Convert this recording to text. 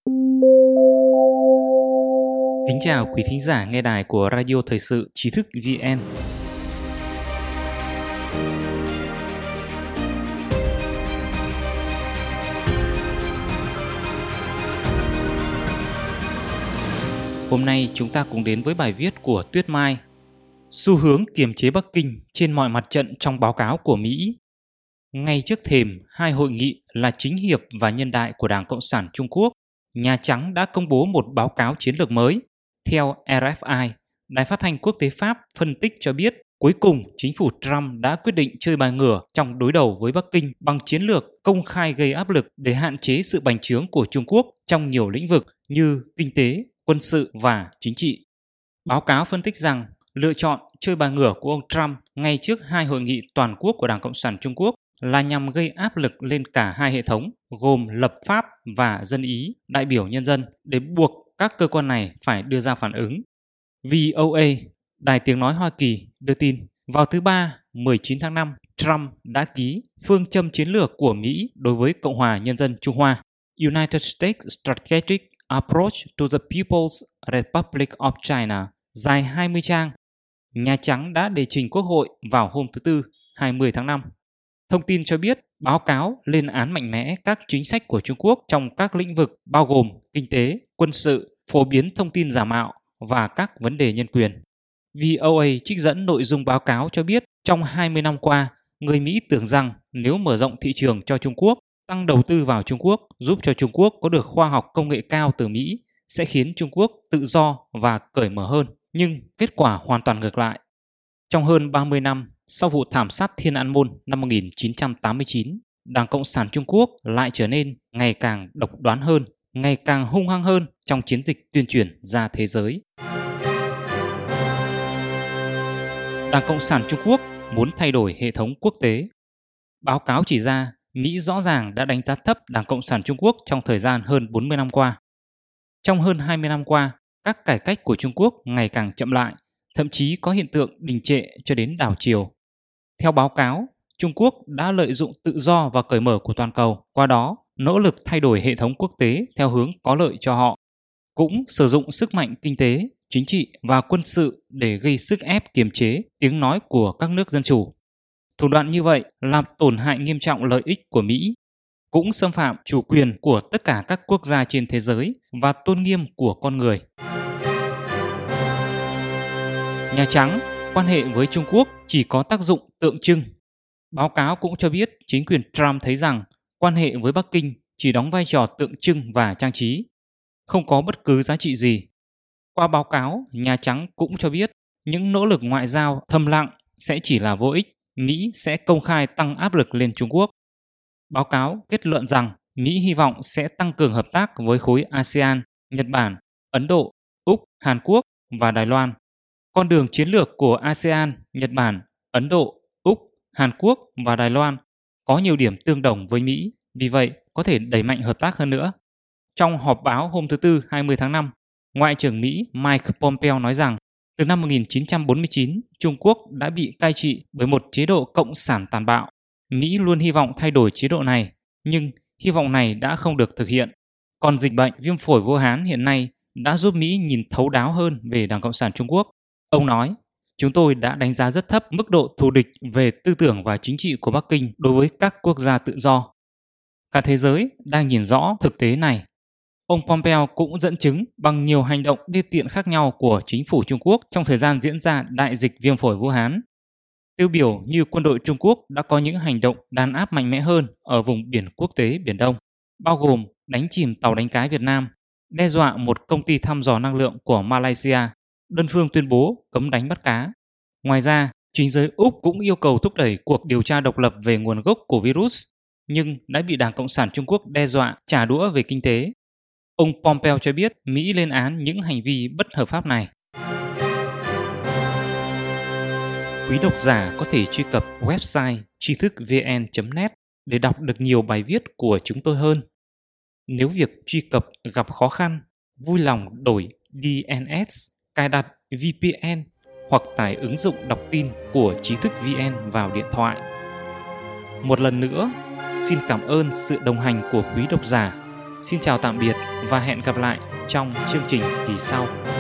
Kính chào quý thính giả nghe đài của Radio Thời sự Trí thức VN. Hôm nay chúng ta cùng đến với bài viết của Tuyết Mai: Xu hướng kiềm chế Bắc Kinh trên mọi mặt trận trong báo cáo của Mỹ. Ngay trước thềm hai hội nghị là chính hiệp và nhân đại của Đảng Cộng sản Trung Quốc, Nhà Trắng đã công bố một báo cáo chiến lược mới. Theo RFI, Đài Phát thanh Quốc tế Pháp phân tích cho biết, cuối cùng chính phủ Trump đã quyết định chơi bài ngửa trong đối đầu với Bắc Kinh bằng chiến lược công khai gây áp lực để hạn chế sự bành trướng của Trung Quốc trong nhiều lĩnh vực như kinh tế, quân sự và chính trị. Báo cáo phân tích rằng lựa chọn chơi bài ngửa của ông Trump ngay trước hai hội nghị toàn quốc của Đảng Cộng sản Trung Quốc là nhằm gây áp lực lên cả hai hệ thống gồm lập pháp và dân ý, đại biểu nhân dân để buộc các cơ quan này phải đưa ra phản ứng. VOA, Đài Tiếng Nói Hoa Kỳ đưa tin, vào thứ Ba, 19 tháng 5, Trump đã ký phương châm chiến lược của Mỹ đối với Cộng hòa Nhân dân Trung Hoa, United States Strategic Approach to the People's Republic of China, dài 20 trang. Nhà Trắng đã đề trình Quốc hội vào hôm thứ Tư, 20 tháng 5. Thông tin cho biết, báo cáo lên án mạnh mẽ các chính sách của Trung Quốc trong các lĩnh vực bao gồm kinh tế, quân sự, phổ biến thông tin giả mạo và các vấn đề nhân quyền. VOA trích dẫn nội dung báo cáo cho biết, trong 20 năm qua, người Mỹ tưởng rằng nếu mở rộng thị trường cho Trung Quốc, tăng đầu tư vào Trung Quốc, giúp cho Trung Quốc có được khoa học công nghệ cao từ Mỹ, sẽ khiến Trung Quốc tự do và cởi mở hơn. Nhưng kết quả hoàn toàn ngược lại. Trong hơn 30 năm, sau vụ thảm sát Thiên An Môn năm 1989, Đảng Cộng sản Trung Quốc lại trở nên ngày càng độc đoán hơn, ngày càng hung hăng hơn trong chiến dịch tuyên truyền ra thế giới. Đảng Cộng sản Trung Quốc muốn thay đổi hệ thống quốc tế. Báo cáo chỉ ra, Mỹ rõ ràng đã đánh giá thấp Đảng Cộng sản Trung Quốc trong thời gian hơn 40 năm qua. Trong hơn 20 năm qua, các cải cách của Trung Quốc ngày càng chậm lại, thậm chí có hiện tượng đình trệ cho đến đảo chiều. Theo báo cáo, Trung Quốc đã lợi dụng tự do và cởi mở của toàn cầu, qua đó nỗ lực thay đổi hệ thống quốc tế theo hướng có lợi cho họ, cũng sử dụng sức mạnh kinh tế, chính trị và quân sự để gây sức ép kiềm chế tiếng nói của các nước dân chủ. Thủ đoạn như vậy làm tổn hại nghiêm trọng lợi ích của Mỹ, cũng xâm phạm chủ quyền của tất cả các quốc gia trên thế giới và tôn nghiêm của con người. Nhà Trắng, quan hệ với Trung Quốc chỉ có tác dụng tượng trưng. Báo cáo cũng cho biết chính quyền Trump thấy rằng quan hệ với Bắc Kinh chỉ đóng vai trò tượng trưng và trang trí, không có bất cứ giá trị gì. Qua báo cáo, Nhà Trắng cũng cho biết những nỗ lực ngoại giao thầm lặng sẽ chỉ là vô ích, Mỹ sẽ công khai tăng áp lực lên Trung Quốc. Báo cáo kết luận rằng Mỹ hy vọng sẽ tăng cường hợp tác với khối ASEAN, Nhật Bản, Ấn Độ, Úc, Hàn Quốc và Đài Loan. Con đường chiến lược của ASEAN, Nhật Bản, Ấn Độ, Úc, Hàn Quốc và Đài Loan có nhiều điểm tương đồng với Mỹ, vì vậy có thể đẩy mạnh hợp tác hơn nữa. Trong họp báo hôm thứ Tư 20 tháng 5, Ngoại trưởng Mỹ Mike Pompeo nói rằng từ năm 1949, Trung Quốc đã bị cai trị bởi một chế độ cộng sản tàn bạo. Mỹ luôn hy vọng thay đổi chế độ này, nhưng hy vọng này đã không được thực hiện. Còn dịch bệnh viêm phổi Vũ Hán hiện nay đã giúp Mỹ nhìn thấu đáo hơn về Đảng Cộng sản Trung Quốc. Ông nói, chúng tôi đã đánh giá rất thấp mức độ thù địch về tư tưởng và chính trị của Bắc Kinh đối với các quốc gia tự do. Cả thế giới đang nhìn rõ thực tế này. Ông Pompeo cũng dẫn chứng bằng nhiều hành động đê tiện khác nhau của chính phủ Trung Quốc trong thời gian diễn ra đại dịch viêm phổi Vũ Hán. Tiêu biểu như quân đội Trung Quốc đã có những hành động đàn áp mạnh mẽ hơn ở vùng biển quốc tế Biển Đông, bao gồm đánh chìm tàu đánh cá Việt Nam, đe dọa một công ty thăm dò năng lượng của Malaysia, đơn phương tuyên bố cấm đánh bắt cá. Ngoài ra, chính giới Úc cũng yêu cầu thúc đẩy cuộc điều tra độc lập về nguồn gốc của virus, nhưng đã bị Đảng Cộng sản Trung Quốc đe dọa trả đũa về kinh tế. Ông Pompeo cho biết Mỹ lên án những hành vi bất hợp pháp này. Quý độc giả có thể truy cập website tri thức vn.net để đọc được nhiều bài viết của chúng tôi hơn. Nếu việc truy cập gặp khó khăn, vui lòng đổi DNS, cài đặt VPN hoặc tải ứng dụng đọc tin của Trí thức VN vào điện thoại. Một lần nữa, xin cảm ơn sự đồng hành của quý độc giả. Xin chào tạm biệt và hẹn gặp lại trong chương trình kỳ sau.